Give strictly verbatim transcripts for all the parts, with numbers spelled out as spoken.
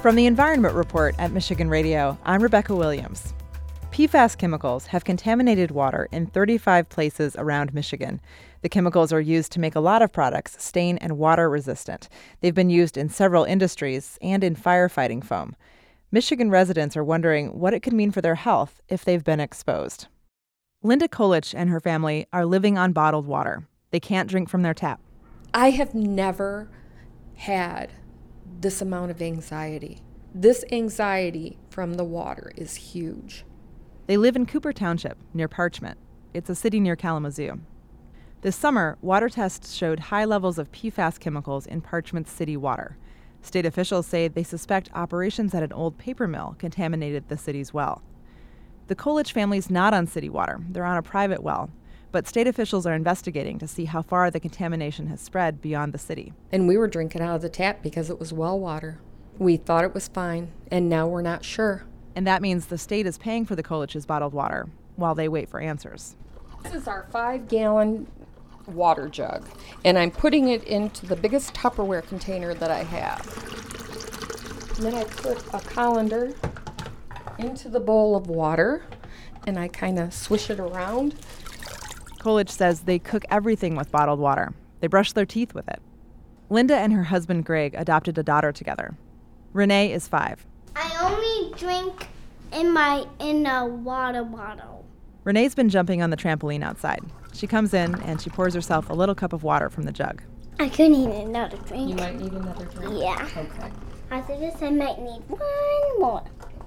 From the Environment Report at Michigan Radio, I'm Rebecca Williams. P FAS chemicals have contaminated water in thirty-five places around Michigan. The chemicals are used to make a lot of products stain and water resistant. They've been used in several industries and in firefighting foam. Michigan residents are wondering what it could mean for their health if they've been exposed. Linda Kolich and her family are living on bottled water. They can't drink from their tap. I have never had this amount of anxiety. This anxiety from the water is huge. They live in Cooper Township, near Parchment. It's a city near Kalamazoo. This summer, water tests showed high levels of P FAS chemicals in Parchment's city water. State officials say they suspect operations at an old paper mill contaminated the city's well. The Kolich family's not on city water. They're on a private well. But state officials are investigating to see how far the contamination has spread beyond the city. And we were drinking out of the tap because it was well water. We thought it was fine, and now we're not sure. And that means the state is paying for the Kolich's bottled water while they wait for answers. This is our five-gallon water jug, and I'm putting it into the biggest Tupperware container that I have. And then I put a colander into the bowl of water, and I kind of swish it around. Kolich says they cook everything with bottled water. They brush their teeth with it. Linda and her husband Greg adopted a daughter together. Renee is five. I only drink in my in a water bottle. Renee's been jumping on the trampoline outside. She comes in and she pours herself a little cup of water from the jug. I could need another drink. You might need another drink? Yeah. Okay. After this, I might need one more.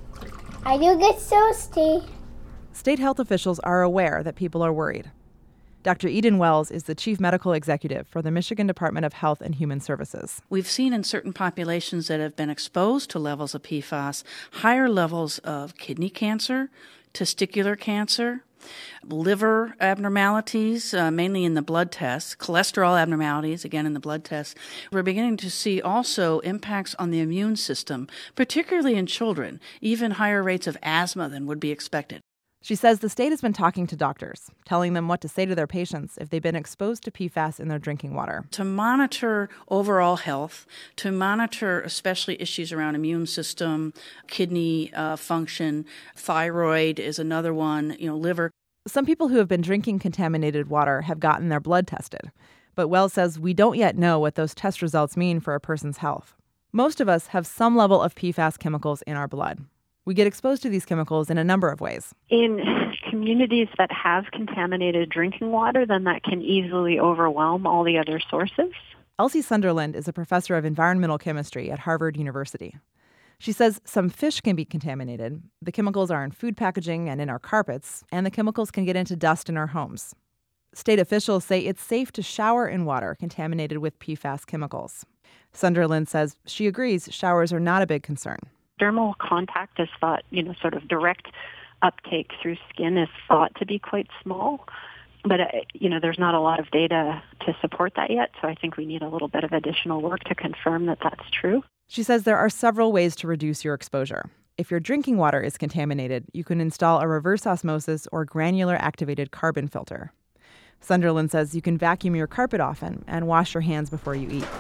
I do get thirsty. State health officials are aware that people are worried. Doctor Eden Wells is the chief medical executive for the Michigan Department of Health and Human Services. We've seen in certain populations that have been exposed to levels of P FAS higher levels of kidney cancer, testicular cancer, liver abnormalities, uh, mainly in the blood tests, cholesterol abnormalities, again in the blood tests. We're beginning to see also impacts on the immune system, particularly in children, even higher rates of asthma than would be expected. She says the state has been talking to doctors, telling them what to say to their patients if they've been exposed to P FAS in their drinking water. To monitor overall health, to monitor especially issues around immune system, kidney uh, function, thyroid is another one, you know, liver. Some people who have been drinking contaminated water have gotten their blood tested. But Wells says we don't yet know what those test results mean for a person's health. Most of us have some level of P FAS chemicals in our blood. We get exposed to these chemicals in a number of ways. In communities that have contaminated drinking water, then that can easily overwhelm all the other sources. Elsie Sunderland is a professor of environmental chemistry at Harvard University. She says some fish can be contaminated. The chemicals are in food packaging and in our carpets, and the chemicals can get into dust in our homes. State officials say it's safe to shower in water contaminated with P FAS chemicals. Sunderland says she agrees showers are not a big concern. Dermal contact is thought, you know, sort of direct uptake through skin is thought to be quite small. But, uh, you know, there's not a lot of data to support that yet, so I think we need a little bit of additional work to confirm that that's true. She says there are several ways to reduce your exposure. If your drinking water is contaminated, you can install a reverse osmosis or granular activated carbon filter. Sunderland says you can vacuum your carpet often and wash your hands before you eat.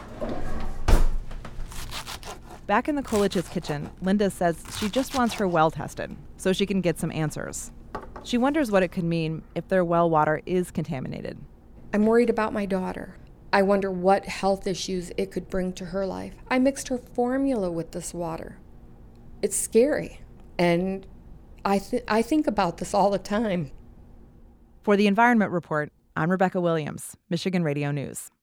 Back in the Kolich's kitchen, Linda says she just wants her well tested so she can get some answers. She wonders what it could mean if their well water is contaminated. I'm worried about my daughter. I wonder what health issues it could bring to her life. I mixed her formula with this water. It's scary, and I, th- I think about this all the time. For the Environment Report, I'm Rebecca Williams, Michigan Radio News.